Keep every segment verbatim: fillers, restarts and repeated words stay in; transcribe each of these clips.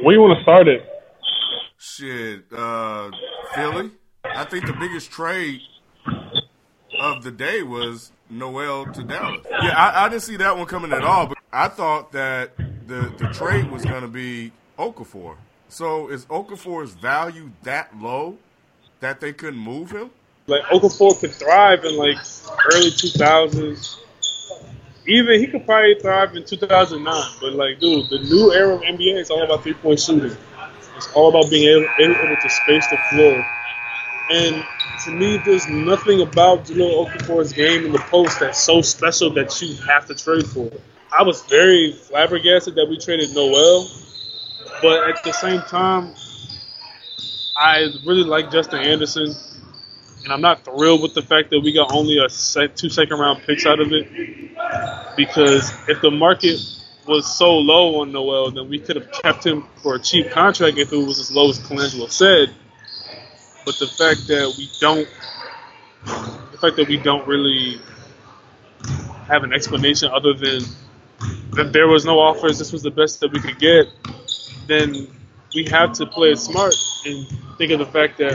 Where you want to start it? Shit, uh, Philly. I think the biggest trade of the day was Noel to Dallas. Yeah, I, I didn't see that one coming at all, but I thought that the, the trade was going to be Okafor. So is Okafor's value that low that they couldn't move him? Like, Okafor could thrive in, like, early two thousands. Even he could probably thrive in two thousand nine. But, like, dude, the new era of N B A is all about three-point shooting. It's all about being able, able to space the floor. And to me, there's nothing about Jahlil Okafor's game in the post that's so special that you have to trade for it. I was very flabbergasted that we traded Noel. But at the same time, I really like Justin Anderson. And I'm not thrilled with the fact that we got only a set, two second-round picks out of it. Because if the market was so low on Noel, then we could have kept him for a cheap contract if it was as low as Colangelo said. But the fact that we don't, the fact that we don't really have an explanation other than that there was no offers, this was the best that we could get, then we have to play it smart and think of the fact that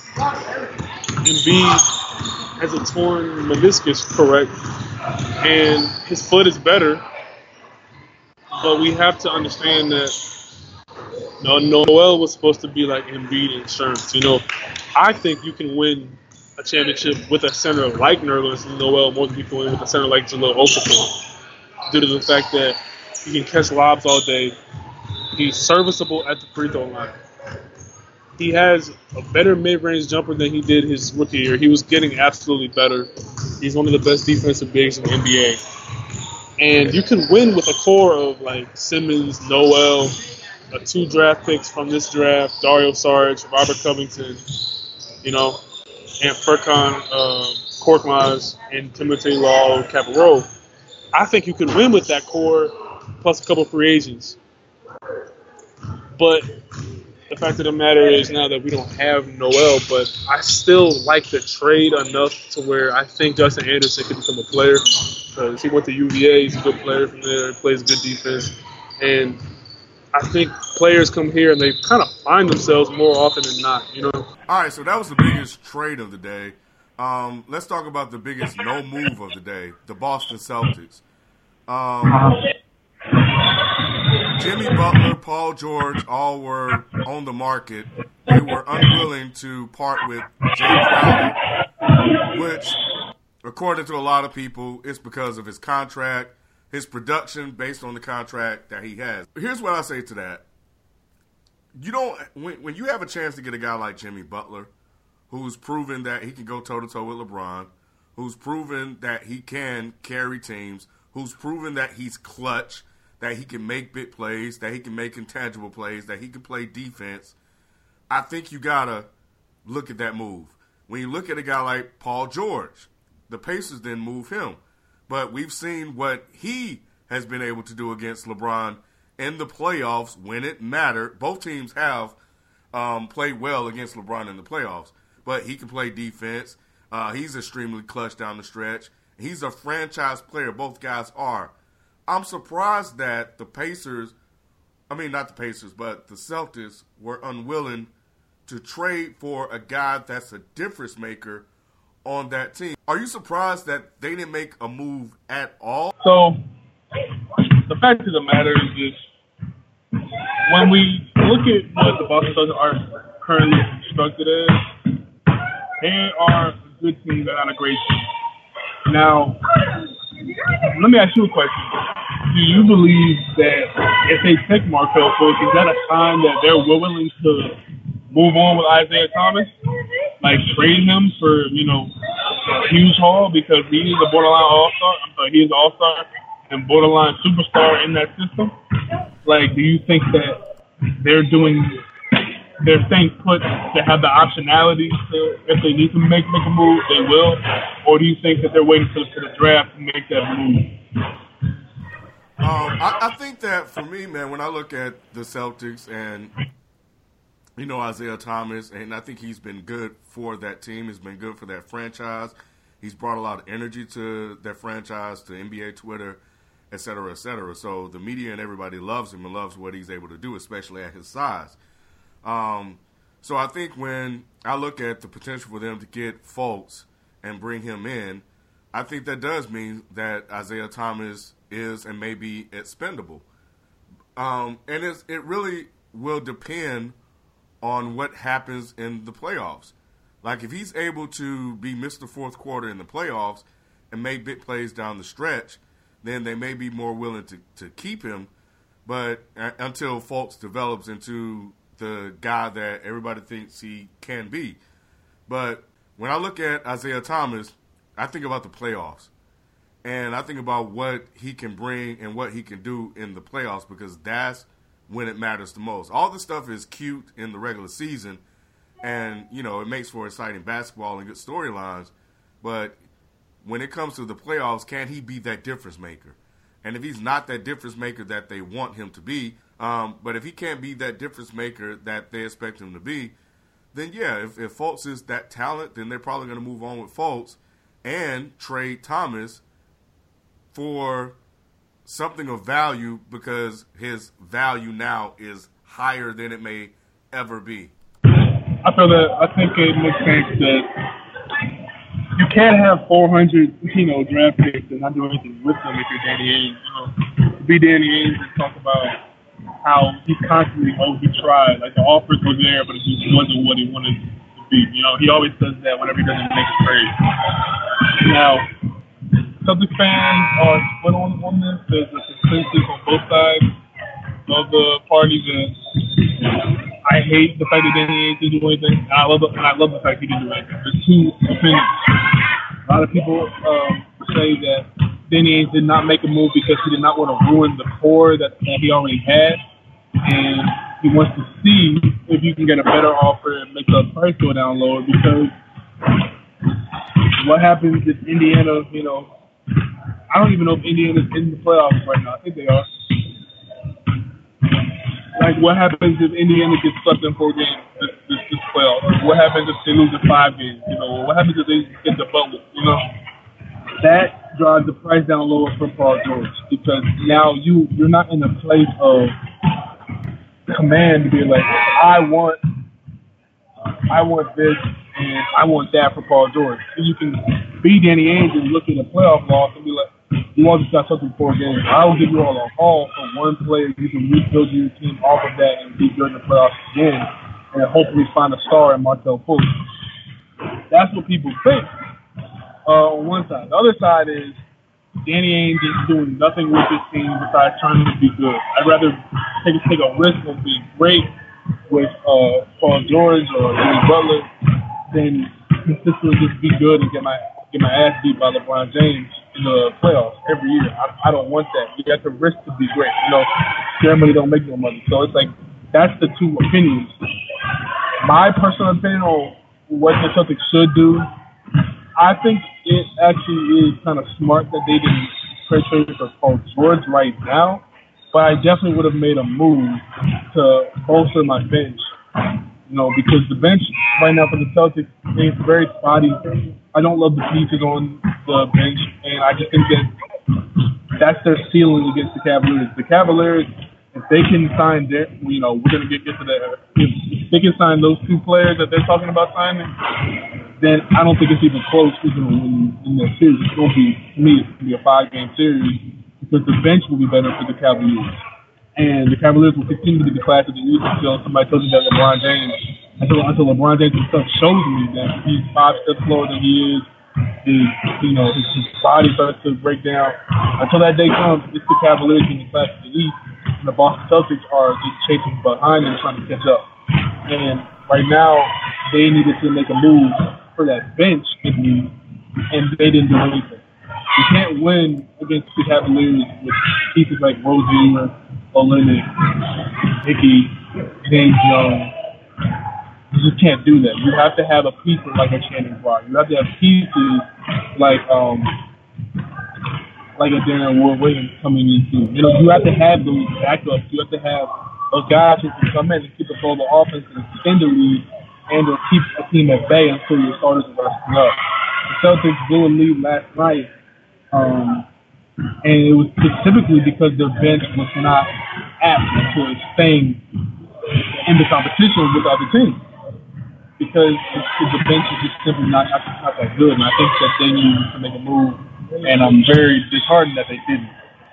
Embiid has a torn meniscus, correct, and his foot is better. But we have to understand that no, Noel was supposed to be like Embiid insurance. You know, I think you can win a championship with a center like Nerlens Noel more than you can win with a center like Jahlil Okafor, due to the fact that he can catch lobs all day. He's serviceable at the free throw line. He has a better mid-range jumper than he did his rookie year. He was getting absolutely better. He's one of the best defensive bigs in the N B A. And you can win with a core of like Simmons, Noel, uh, two draft picks from this draft, Dario Saric, Robert Covington, you know, and Furkan um, Korkmaz, and Timothy Law, Cabarro. I think you could win with that core plus a couple free agents. But the fact of the matter is now that we don't have Noel, but I still like the trade enough to where I think Justin Anderson could become a player because he went to U V A. He's a good player from there, plays good defense. And I think players come here and they kind of find themselves more often than not, you know? All right, so that was the biggest trade of the day. Um, let's talk about the biggest no move of the day, the Boston Celtics. Um, Jimmy Butler, Paul George, all were on the market. They were unwilling to part with Jay Crowder, which, according to a lot of people, is because of his contract, his production based on the contract that he has. Here's what I say to that. You don't when, when you have a chance to get a guy like Jimmy Butler, who's proven that he can go toe-to-toe with LeBron, who's proven that he can carry teams, who's proven that he's clutch, that he can make big plays, that he can make intangible plays, that he can play defense, I think you got to look at that move. When you look at a guy like Paul George, the Pacers didn't move him. But we've seen what he has been able to do against LeBron in the playoffs when it mattered. Both teams have um, played well against LeBron in the playoffs. But he can play defense. Uh, he's extremely clutch down the stretch. He's a franchise player. Both guys are. I'm surprised that the Pacers, I mean, not the Pacers, but the Celtics were unwilling to trade for a guy that's a difference maker on that team. Are you surprised that they didn't make a move at all? So, the fact of the matter is this. When we look at what the Boston Celtics are currently constructed as, they are a good team, they're not a great team. Now, let me ask you a question. Do you believe that if they take Markelle Fultz, is that a sign that they're willing to move on with Isaiah Thomas? Like trade him for, you know, a huge haul because he is a borderline all-star? I'm sorry, he is an all-star and borderline superstar in that system? Like, do you think that they're doing, they're staying put to have the optionality to, if they need to make, make a move, they will? Or do you think that they're waiting for, for the draft to make that move? Um, I, I think that for me, man, when I look at the Celtics and, you know, Isaiah Thomas, and I think he's been good for that team. He's been good for that franchise. He's brought a lot of energy to that franchise, to N B A Twitter. et cetera, et cetera. So the media and everybody loves him and loves what he's able to do, especially at his size. Um, so I think when I look at the potential for them to get Fultz and bring him in, I think that does mean that Isaiah Thomas is and may be expendable. Um, and it's, it really will depend on what happens in the playoffs. Like, if he's able to be Mister Fourth Quarter in the playoffs and make big plays down the stretch, then they may be more willing to, to keep him. But uh, until Fultz develops into the guy that everybody thinks he can be. But when I look at Isaiah Thomas, I think about the playoffs. And I think about what he can bring and what he can do in the playoffs, because that's when it matters the most. All this stuff is cute in the regular season, and, you know, it makes for exciting basketball and good storylines. But when it comes to the playoffs, can he be that difference maker? And if he's not that difference maker that they want him to be, um, but if he can't be that difference maker that they expect him to be, then, yeah, if, if Fultz is that talent, then they're probably going to move on with Fultz and trade Thomas for something of value, because his value now is higher than it may ever be. I feel that I think it makes sense that you can't have four hundred, you know, draft picks and not do anything with them if you're Danny Ainge. You know, to be Danny Ainge and talk about how he's constantly, oh, he tried, like the offers were there, but it just wasn't what he wanted to be. You know, he always does that whenever he doesn't make a trade. Now, Celtics fans are split on, on this. There's a consensus on both sides of the parties, and I hate the fact that Danny Ainge didn't do anything. And I love the, and I love the fact he didn't do anything. There's two opinions. A lot of people um, say that Danny Ainge did not make a move because he did not want to ruin the core that, that he already had, and he wants to see if you can get a better offer and make the price go down lower. Because what happens if Indiana, you know, I don't even know if Indiana's in the playoffs right now. I think they are. Like, what happens if Indiana gets swept in four games this, this, this playoff? What happens if they lose in five games? You know, what happens if they get the bubble? You know, that drives the price down lower for Paul George, because now you you're not in a place of command to be like, I want, I want this and I want that for Paul George. So you can be Danny Ainge and look at the playoff loss and be like, you want to start something four games. I will give you all a haul for one player. You can rebuild your team off of that and be good in the playoffs again, and hopefully find a star in Markelle Fultz. That's what people think uh, on one side. The other side is Danny Ainge is doing nothing with his team besides trying to be good. I'd rather take, take a risk of being great with uh, Paul George or Jimmy Butler than consistently just be good and get my get my ass beat by LeBron James in the playoffs every year. I, I don't want that. You have to risk to be great. You know, ceremony don't make no money. So it's like, that's the two opinions. My personal opinion on what the Celtics should do, I think it actually is kind of smart that they didn't trade for Paul George right now, but I definitely would have made a move to bolster my bench. You know, because the bench right now for the Celtics is very spotty. I don't love the pieces on the bench, and I just think that that's their ceiling against the Cavaliers. The Cavaliers, if they can sign their, you know, we're going to get, get to that. If they can sign those two players that they're talking about signing, then I don't think it's even close to them in, in that series. It's going to be, to me, it's going to be a five-game series because the bench will be better for the Cavaliers. And the Cavaliers will continue to be the class of the East until somebody tells you that LeBron James, until, until LeBron James himself shows me that he's five steps lower than he is, his, you know, his, his body starts to break down. Until that day comes, it's the Cavaliers in the class of the East, and the Boston Celtics are just chasing behind and trying to catch up. And right now, they needed to make a move for that bench, and they didn't do anything. You can't win against the Cavaliers with pieces like Rozier, Olynyk, Hickey, James Young. You just can't do that. You have to have a piece like a Channing Frye. You have to have pieces like um like a Darren Wood Williams coming in too. You know, you have to have those backups. You have to have those guys who can come in and keep the flow of the offense and extend the lead and or keep a team at bay until your starters are resting up. The Celtics blew a lead last night. Um and it was specifically because their bench was not apt to staying in the competition with other teams because the bench is just simply not, not not that good. And I think that they needed to make a move, and I'm very disheartened that they didn't.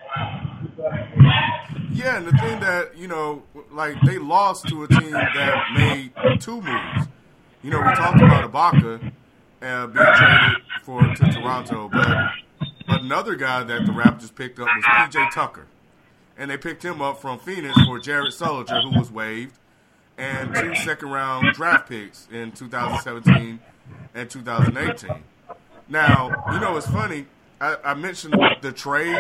Yeah, and the thing that, you know, like they lost to a team that made two moves. You know, we talked about Ibaka uh, being traded for to Toronto, but another guy that the Raptors picked up was P J Tucker. And they picked him up from Phoenix for Jared Sullinger, who was waived, and two second-round draft picks in two thousand seventeen and two thousand eighteen. Now, you know, it's funny. I, I mentioned the trade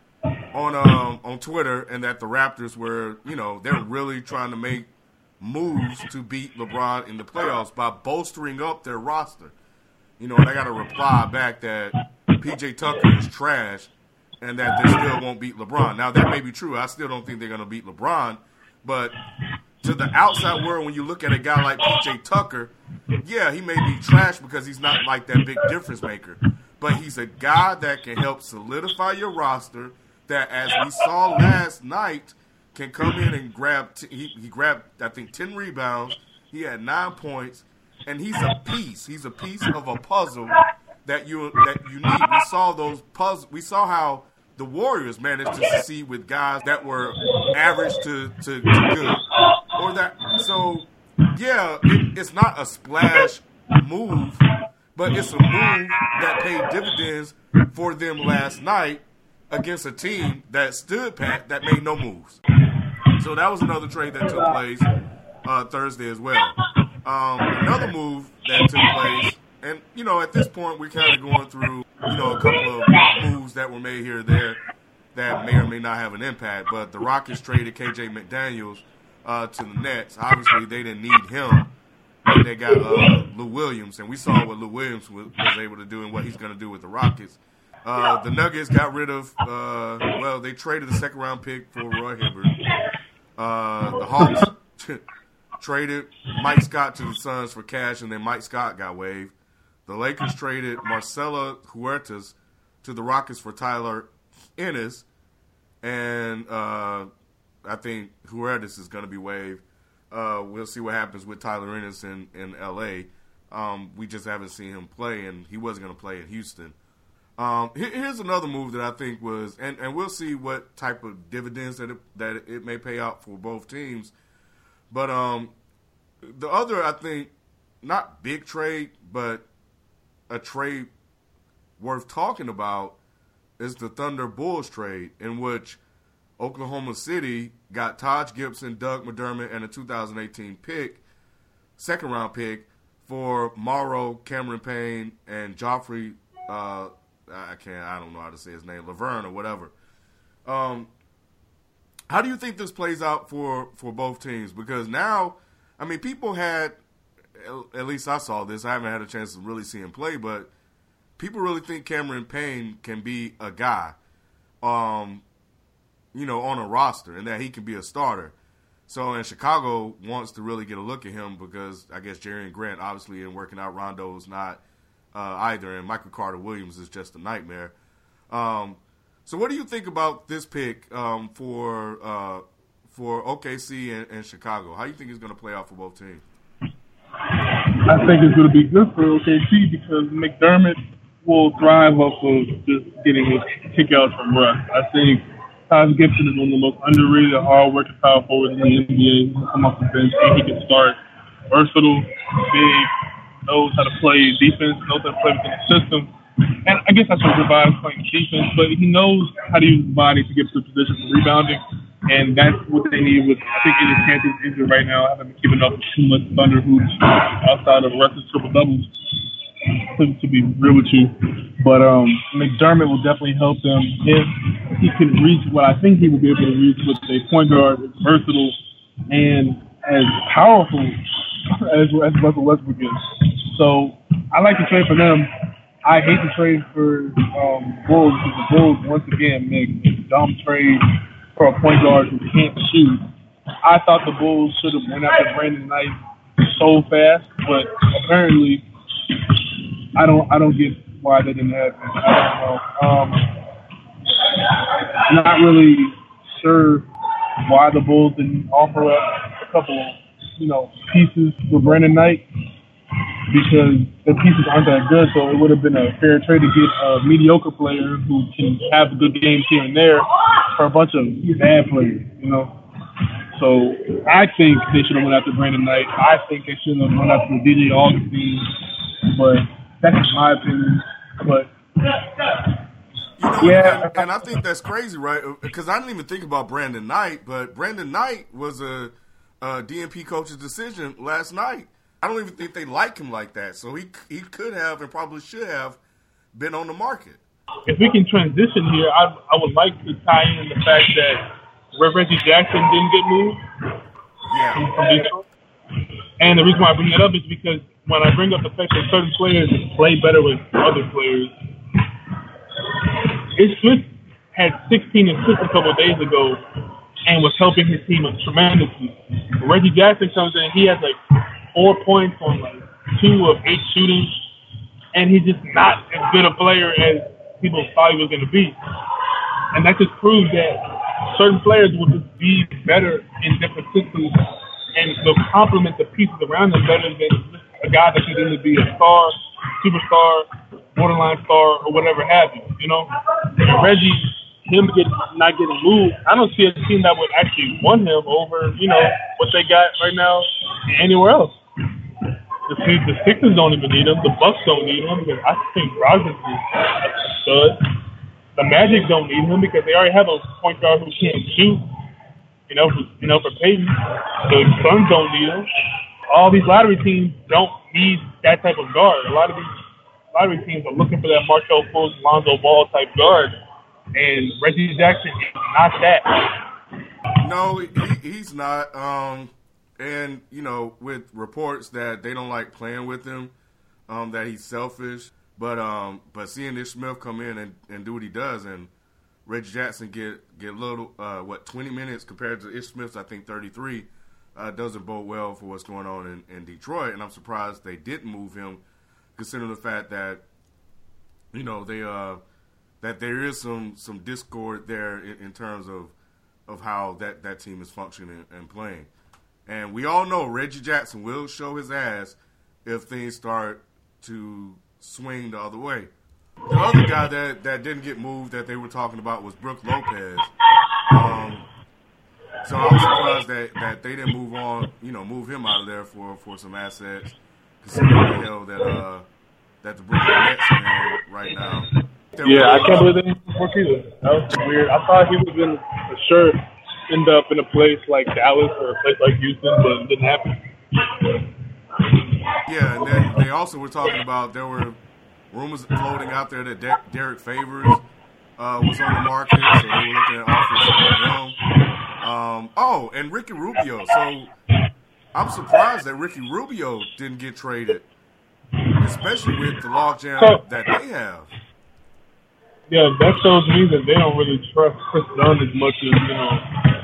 on um, on Twitter, and that the Raptors were, you know, they're really trying to make moves to beat LeBron in the playoffs by bolstering up their roster. You know, and I got a reply back that P J Tucker is trash and that they still won't beat LeBron. Now, that may be true. I still don't think they're going to beat LeBron. But to the outside world, when you look at a guy like P J Tucker, yeah, he may be trash because he's not like that big difference maker. But he's a guy that can help solidify your roster, that, as we saw last night, can come in and grab t- – he, he grabbed, I think, ten rebounds. He had nine points. And he's a piece. He's a piece of a puzzle that you that you need. We saw those puzzle. We saw how the Warriors managed to succeed with guys that were average to, to, to good, or that. So yeah, it, it's not a splash move, but it's a move that paid dividends for them last night against a team that stood pat that made no moves. So that was another trade that took place uh, Thursday as well. Um, another move that took place, and, you know, at this point we're kind of going through, you know, a couple of moves that were made here or there that may or may not have an impact, but the Rockets traded K J McDaniels uh, to the Nets. Obviously, they didn't need him, and they got uh, Lou Williams, and we saw what Lou Williams was, was able to do and what he's going to do with the Rockets. Uh, the Nuggets got rid of, uh, well, they traded a second-round pick for Roy Hibbert. Uh, the Hawks traded Mike Scott to the Suns for cash, and then Mike Scott got waived. The Lakers traded Marcelo Huertas to the Rockets for Tyler Ennis, and uh, I think Huertas is going to be waived. Uh, we'll see what happens with Tyler Ennis in, in L A. Um, we just haven't seen him play, and he wasn't going to play in Houston. Um, here, here's another move that I think was, and, and we'll see what type of dividends that it, that it may pay out for both teams. But um, the other, I think, not big trade, but a trade worth talking about is the Thunder Bulls trade, in which Oklahoma City got Taj Gibson, Doug McDermott, and a two thousand eighteen pick, second round pick, for Morrow, Cameron Payne, and Joffrey. Uh, I can't. I don't know how to say his name, Laverne or whatever. Um, how do you think this plays out for, for both teams? Because now, I mean, people had, at least I saw this. I haven't had a chance to really see him play, but people really think Cameron Payne can be a guy, um, you know, on a roster, and that he can be a starter. So, and Chicago wants to really get a look at him because I guess Jerry and Grant obviously ain't working out. Rondo's not uh, either, and Michael Carter Williams is just a nightmare. Um, so, what do you think about this pick um, for uh, for O K C and, and Chicago? How do you think it's going to play out for both teams? I think it's going to be good for O K C because McDermott will thrive off of just getting his kickouts from Russ. I think Taj Gibson is one of the most underrated, hard-working power forwards in the N B A. He can come off the bench and he can start. Versatile, big, knows how to play defense, knows how to play within the system. And I guess that's what Revive is playing defense, but he knows how to use his body to get to the position for rebounding, and that's what they need with, I think, Enes Kanter's injured right now. I haven't been keeping up with too much Thunder hoops outside of Russ's triple-doubles, to, to be real with you. But um, McDermott will definitely help them if he can reach what I think he will be able to reach with a point guard that's versatile and as powerful as, as Russell Westbrook is. So I like to trade for them. I hate to trade for um, Bulls because the Bulls, once again, make a dumb trade for a point guard who can't shoot. I thought the Bulls should have went after Brandon Knight so fast, but apparently I don't I don't get why they didn't have him. I don't know. Um, not really sure why the Bulls didn't offer up a couple of, you know, pieces for Brandon Knight, because the pieces aren't that good, so it would have been a fair trade to get a mediocre player who can have good games here and there for a bunch of bad players, you know. So I think they should have went after Brandon Knight. I think they should have went after D J Augustine, but that's my opinion. But you know, yeah, and, and I think that's crazy, right? Because I didn't even think about Brandon Knight, but Brandon Knight was a, a D N P coach's decision last night. I don't even think they like him like that. So he he could have and probably should have been on the market. If we can transition here, I I would like to tie in the fact that Reggie Jackson didn't get moved. Yeah. And the reason why I bring that up is because when I bring up the fact that certain players play better with other players, Ish Smith had sixteen assists a couple of days ago and was helping his team tremendously. Reggie Jackson comes in, he has like four points on like two of eight shooting, and he's just not as good a player as people thought he was going to be. And that just proves that certain players will just be better in different systems and they'll complement the pieces around them better than a guy that could either be a star, superstar, borderline star, or whatever have you, you know? And Reggie, him get, not getting moved, I don't see a team that would actually want him over, you know, what they got right now anywhere else. The, the Sixers don't even need him. The Bucks don't need him because I think Brogdon is a stud. The Magic don't need him because they already have a point guard who can't shoot. You know, for, you know, for Peyton. The Suns don't need him. All these lottery teams don't need that type of guard. A lot of these lottery teams are looking for that Markelle Fultz, Lonzo Ball type guard, and Reggie Jackson is not that. No, he, he's not. Um, and you know, with reports that they don't like playing with him, um, that he's selfish. But um, but seeing Ish Smith come in and, and do what he does, and Reggie Jackson get get little uh, what twenty minutes compared to Ish Smith's I think thirty-three, uh, doesn't bode well for what's going on in, in Detroit. And I'm surprised they didn't move him, considering the fact that you know they uh, that there is some, some discord there in, in terms of of how that, that team is functioning and playing. And we all know Reggie Jackson will show his ass if things start to swing the other way. The other guy that, that didn't get moved that they were talking about was Brook Lopez. Um, so I was surprised that, that they didn't move on, you know, move him out of there for, for some assets, considering the hell that uh that the Brooklyn Nets are in right now. That yeah, was, I can't believe they didn't move either. That was weird. I thought he was going to sure end up in a place like Dallas or a place like Houston, but it didn't happen. Yeah, and then they also were talking about there were rumors floating out there that De- Derek Favors uh, was on the market, so they were looking at offers for him. Um, oh, and Ricky Rubio. So I'm surprised that Ricky Rubio didn't get traded, especially with the logjam so, that they have. Yeah, that shows me that they don't really trust Chris Dunn as much as, you know,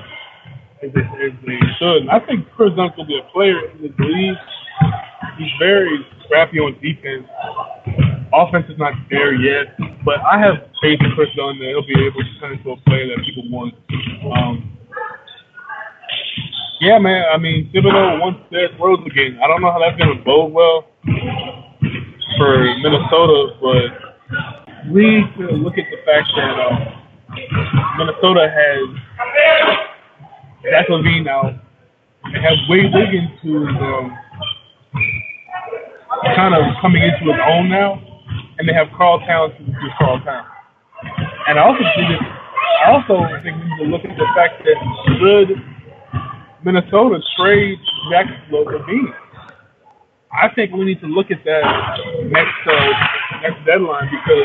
as they, as they should. And I think Chris Dunn will be a player in this league. He's very scrappy on defense. Offense is not there yet, but I have faith in Chris Dunn that he'll be able to turn into a player that people want. Um, yeah, man. I mean, Thibodeau wants Derrick Rose again. I don't know how that's going to bode well for Minnesota, but we need to look at the fact that uh, Minnesota has Zach LaVine now. They have Wade Wiggins, who is um, kind of coming into his own now, and they have Karl Towns, who's just Karl Towns. And I also think that, I also think we need to look at the fact that should Minnesota trade Zach LaVine, I think we need to look at that next uh, next deadline, because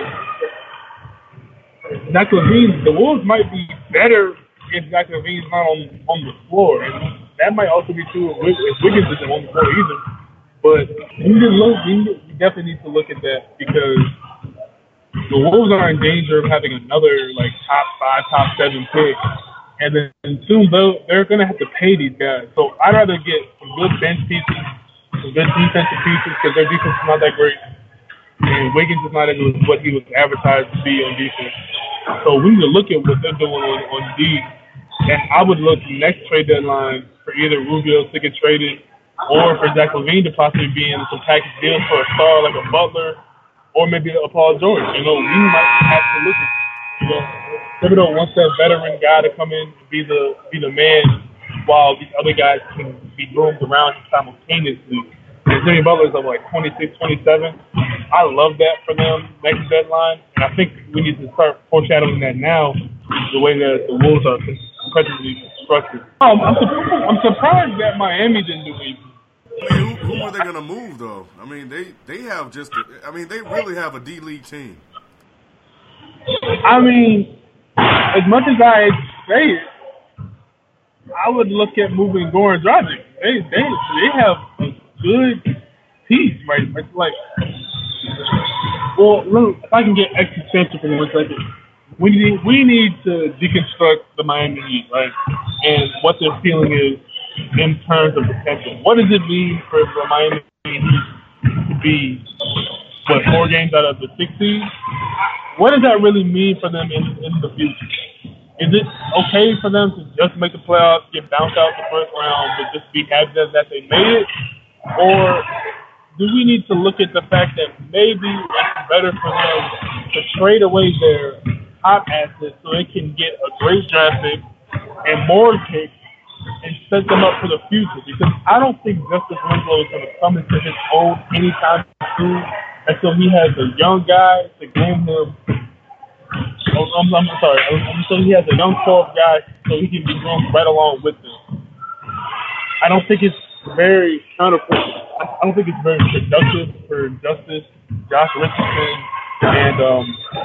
Zach LaVine, the Wolves might be better if Zach LaVine's not on on the floor, and that might also be true if Wiggins isn't on the floor either. But we, just look, we definitely need to look at that, because the Wolves are in danger of having another like top five, top seven pick, and then soon though they're going to have to pay these guys. So I'd rather get some good bench pieces, some good defensive pieces, because their defense is not that great, and Wiggins is not as what he was advertised to be on defense. So we need to look at what they're doing on, on D. And I would look next trade deadline for either Rubio to get traded or for Zach LaVine to possibly be in some package deals for a star like a Butler or maybe a Paul George. You know, we might have to look at, you know, Thibodeau wants that veteran guy to come in and be the be the man while these other guys can be groomed around him simultaneously. And Jimmy Butler's of like twenty-six, twenty-seven. I love that for them next deadline, and I think we need to start foreshadowing that now, the way that the Wolves are competitively constructed. Um, I'm, surprised, I'm surprised that Miami didn't do anything. I mean, who, who are they going to move, though? I mean, they, they have just – I mean, they really have a D-League team. I mean, as much as I say it, I would look at moving Goran Dragic. They, they, they have a good piece, right? It's like, well, look, if I can get existential for one second, we need, we need to deconstruct the Miami Heat, right? And what their feeling is in terms of potential. What does it mean for the Miami Heat to be, what, four games out of the six seed? What does that really mean for them in, in the future? Is it okay for them to just make the playoffs, get bounced out the first round, but just be happy that they made it? Or do we need to look at the fact that maybe it's better for them to trade away their top assets so they can get a great draft pick and more picks and set them up for the future? Because I don't think Justice Winslow is going to come into his own anytime soon until he has a young guy to groom him. Oh, I'm, I'm sorry. So he has a young core of guys so he can be groomed right along with them. I don't think it's very counterproductive. I don't think it's very productive for Justice, Josh Richardson, and um,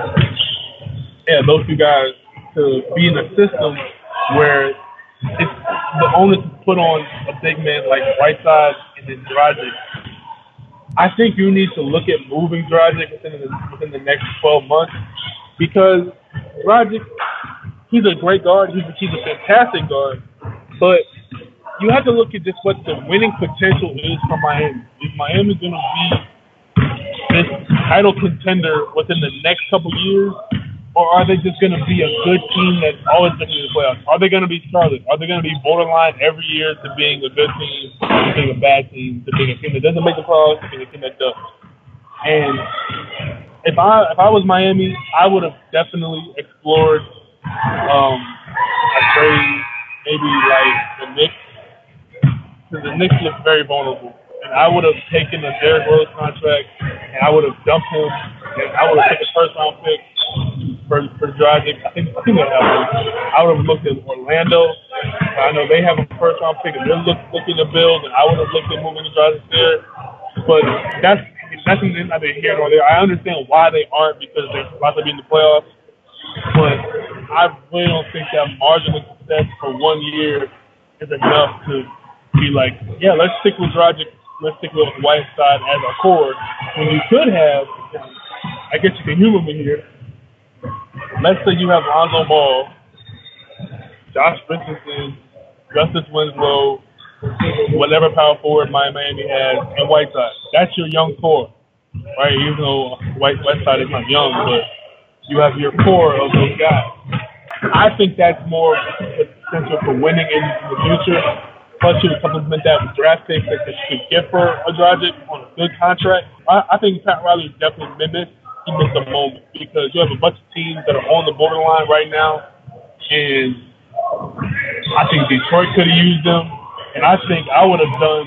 yeah, those two guys to be in a system where it's the onus is put on a big man like Whiteside and then Dragic. I think you need to look at moving Dragic within the, within the next twelve months because Dragic, he's a great guard. He's a, he's a fantastic guard, but you have to look at just what the winning potential is for Miami. Is Miami going to be this title contender within the next couple years, or are they just going to be a good team that's always going to be in the playoffs? Are they going to be Charlotte? Are they going to be borderline every year to being a good team, to being a bad team, to being a team that doesn't make the playoffs, to being a team that does? And if I if I was Miami, I would have definitely explored um, a trade, maybe like the Knicks. Because the Knicks look very vulnerable. And I would have taken a Derrick Rose contract, and I would have dumped him, and I would have taken a first-round pick for, for Dragic. I think, I think they'll have one. I would have looked at Orlando. I know they have a first-round pick, and they're look, looking to build, and I would have looked at moving Dragic there. But that's, that's neither here nor there. I understand why they aren't, because they're about to be in the playoffs. But I really don't think that marginal success for one year is enough to be like, yeah, let's stick with Dragic, let's stick with Whiteside as our core. When you could have, I guess you can humor me here, let's say you have Lonzo Ball, Josh Richardson, Justice Winslow, whatever power forward Miami has, and Whiteside. That's your young core, right? Even though White Whiteside is not young, but you have your core of those guys. I think that's more potential for winning in the future. Plus, you would supplement that with draft picks that you could get for a Dragic on a good contract. I, I think Pat Riley is definitely missed. He missed a moment because you have a bunch of teams that are on the borderline right now, and I think Detroit could have used them. And I think I would have done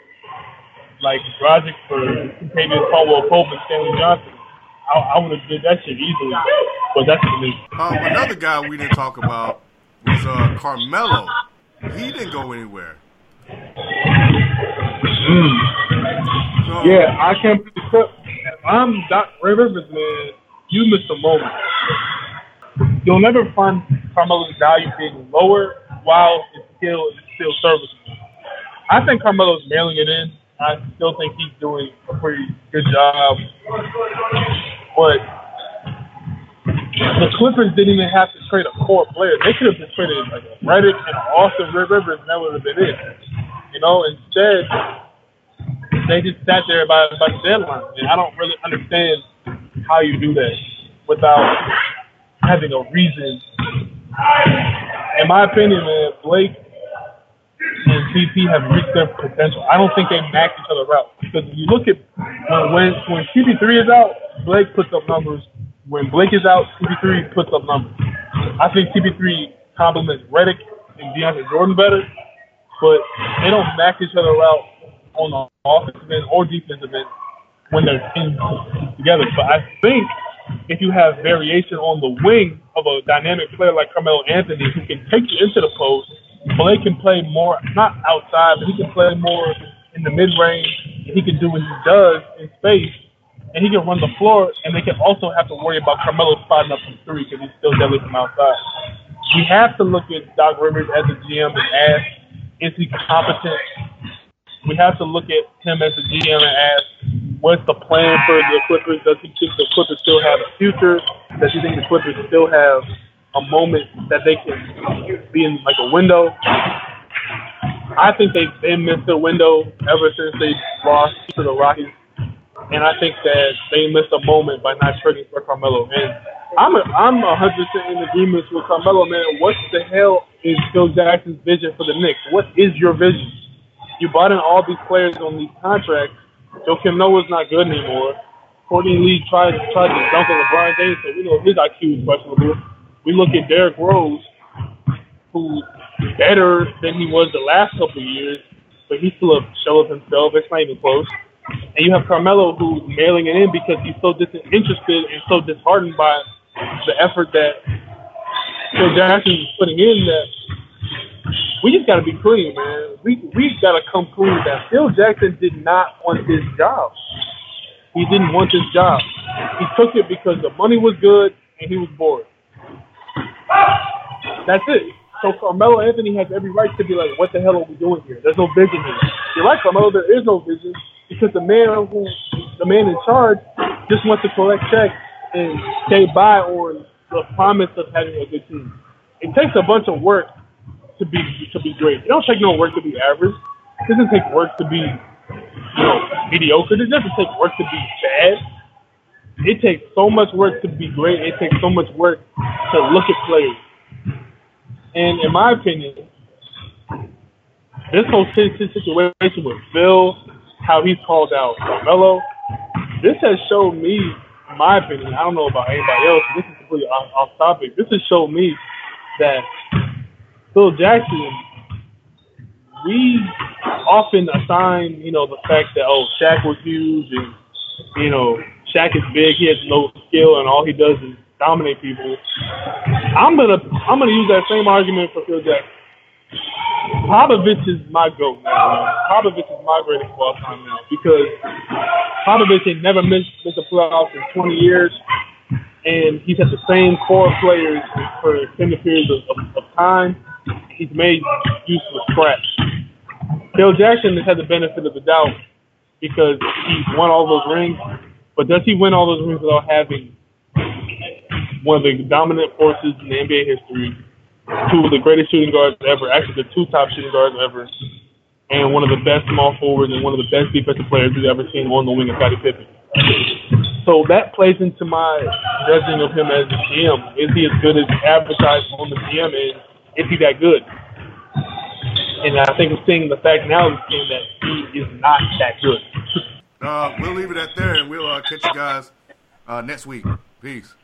like Dragic for Kentavious Caldwell-Pope and Stanley Johnson. I, I would have did that shit easily, but that's for me. Um, another guy we didn't talk about was uh, Carmelo. He didn't go anywhere. Mm. So, yeah, I can't believe it. If I'm Doc Ray Rivers, man, you missed a moment. You'll never find Carmelo's value being lower while it's still it's still serviceable. I think Carmelo's mailing it in. I still think he's doing a pretty good job. But the Clippers didn't even have to trade a core player. They could have just traded like a Redick and Austin Rivers, and that would have been it. You know, instead, they just sat there by, by the deadline. And I don't really understand how you do that without having a reason. In my opinion, man, Blake and T P have reached their potential. I don't think they max each other out because when you look at when when, when C P three is out, Blake puts up numbers. When Blake is out, C P three puts up numbers. I think C P three complements Redick and DeAndre Jordan better, but they don't max each other out on the offensive end or defensive end when they're in together. But I think if you have variation on the wing of a dynamic player like Carmelo Anthony who can take you into the post, Blake can play more, not outside, but he can play more in the mid-range. He can do what he does in space, and he can run the floor, and they can also have to worry about Carmelo spotting up from three because he's still deadly from outside. We have to look at Doc Rivers as a G M and ask, is he competent? We have to look at him as a G M and ask, what's the plan for the Clippers? Does he think the Clippers still have a future? Does he think the Clippers still have a moment that they can be in like a window? I think they, they missed their window ever since they lost to the Rockets. And I think that they missed a moment by not trading for Carmelo. And I'm a, I'm one hundred percent in agreement with Carmelo, man. What the hell is Phil Jackson's vision for the Knicks? What is your vision? You brought in all these players on these contracts. Joakim Noah's not good anymore. Courtney Lee tried, tried to dunk on LeBron James, so we know his I Q is questionable. We look at Derrick Rose, who's better than he was the last couple of years, but he's still a shell of himself. It's not even close. And you have Carmelo who's mailing it in because he's so disinterested and so disheartened by the effort that Phil Jackson is putting in that we just got to be clean, man. We we got to come clean that Phil Jackson did not want this job. He didn't want this job. He took it because the money was good and he was bored. That's it. So Carmelo Anthony has every right to be like, what the hell are we doing here? There's no vision here. You're right, Carmelo, there is no vision because the man who, the man in charge just wants to collect checks and stay by on the promise of having a good team. It takes a bunch of work to be to be great. It don't take no work to be average. It doesn't take work to be, you know, mediocre. It doesn't take work to be bad. It takes so much work to be great. It takes so much work to look at players. And in my opinion, this whole situation with Phil, how he's called out Carmelo, this has shown me, in my opinion, I don't know about anybody else, this is completely off, off topic, this has shown me that Phil Jackson, we often assign, you know, the fact that, oh, Shaq was huge and, you know, Shaq is big, he has no skill and all he does is dominate people. I'm gonna I'm gonna use that same argument for Phil Jackson. Popovich is my GOAT now. Popovich is my greatest of all time now because Popovich had never missed, missed the playoffs in twenty years, and he's had the same core players for extended periods of, of, of time. He's made use of scratch. Phil Jackson has had the benefit of the doubt because he's won all those rings, but does he win all those rings without having one of the dominant forces in the N B A history, two of the greatest shooting guards ever, actually the two top shooting guards ever, and one of the best small forwards and one of the best defensive players we've ever seen on the wing of Scottie Pippen. So that plays into my judging of him as a G M. Is he as good as advertised on the G M, and is he that good? And I think we're seeing the fact now is seeing that he is not that good. uh, we'll leave it at there, and we'll uh, catch you guys uh, next week. Peace.